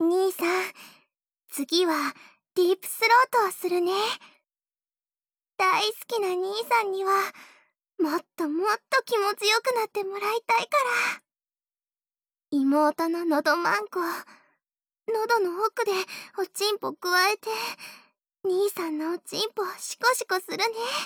兄さん、次はディープスロートをするね。大好きな兄さんにはもっともっと気持ちよくなってもらいたいから。妹ののどまんこ、喉の奥でおちんぽくわえて兄さんのおちんぽシコシコするね。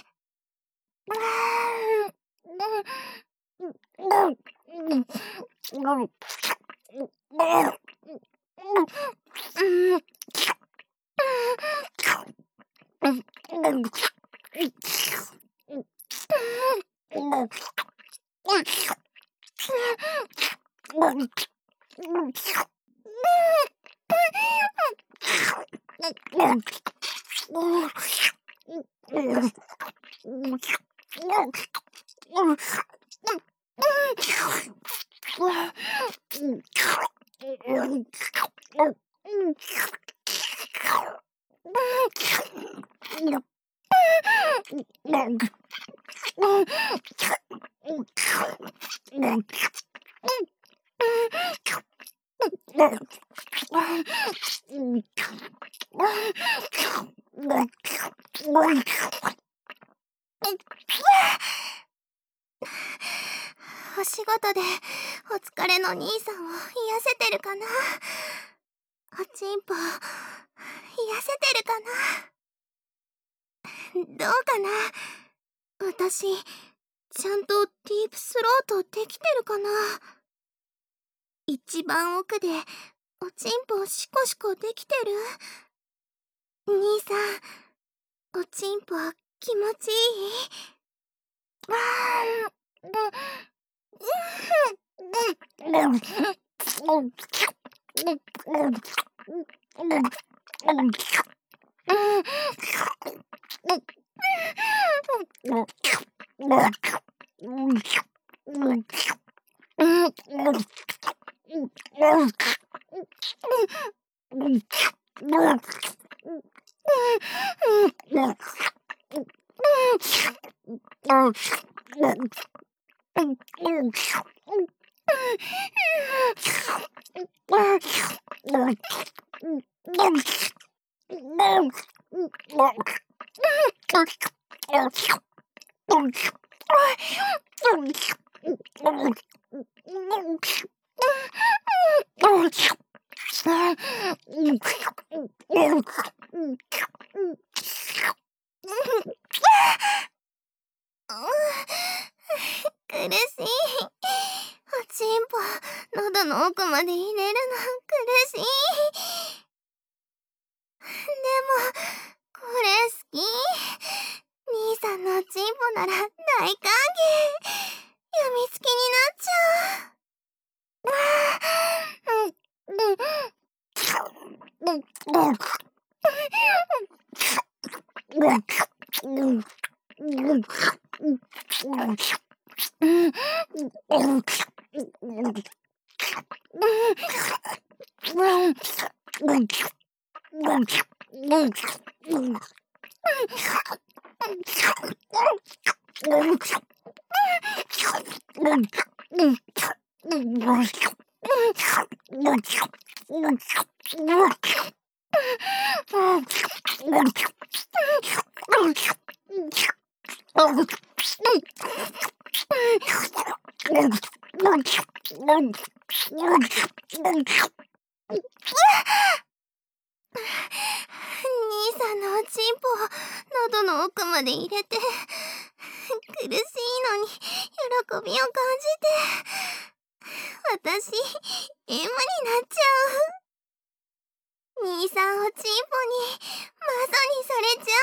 お仕事でお疲れの兄さんを癒せてるかな。おちんぽ癒せてるかな。どうかな。私ちゃんとディープスロートできてるかな。一番奥でおちんぽシコシコできてる。兄さん、おちんぽ気持ちいい？苦しい。おちんぽ喉の奥まで入れるの苦しい。でもこれ好き。兄さんのおちんぽなら大歓迎。やみつきになっちゃう。兄さんのおちんぽを喉の奥まで入れて苦しいのに喜びを感じて私エマになっちゃう。兄さんおちんぽにマゾにされち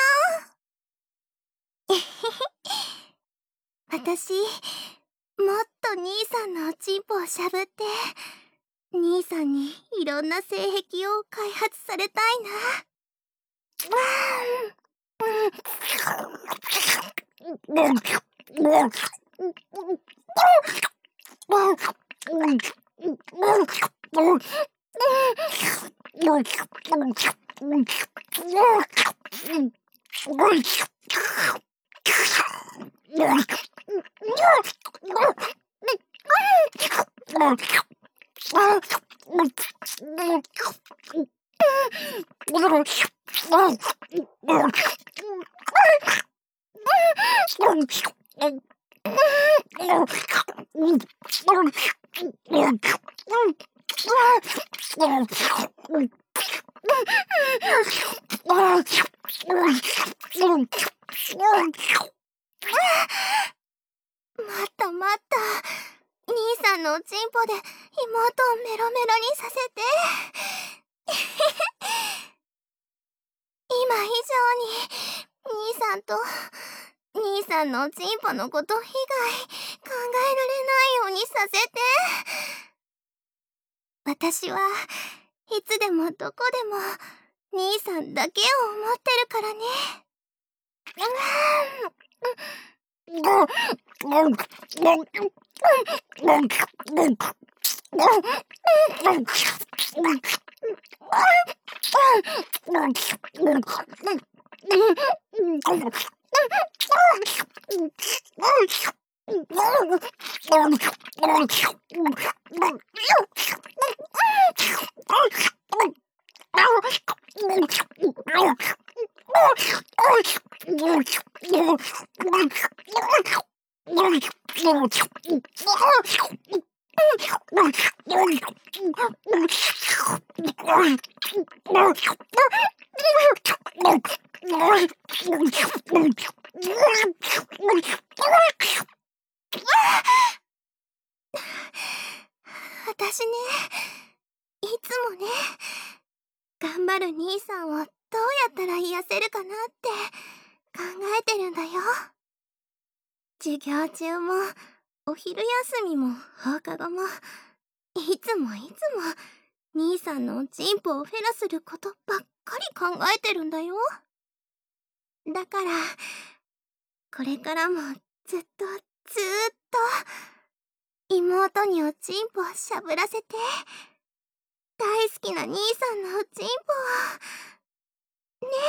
ゃう。私もっと兄さんのおちんぽをしゃぶって兄さんにいろんな性癖を開発されたいな。 たまった。兄さんのおちんぽで妹をメロメロにさせて。今以上に兄さんのおちんぽのこと以外考えられないようにさせて。私はいつでもどこでも兄さんだけを思ってるからね。私ね、いつもね、頑張る兄さんをどうやったら癒せるかなって考えてるんだよ。授業中もお昼休みも放課後もいつも兄さんのおちんぽをフェラすることばっかり考えてるんだよ。だからこれからもずっと妹におちんぽをしゃぶらせて、大好きな兄さんのおちんぽをね。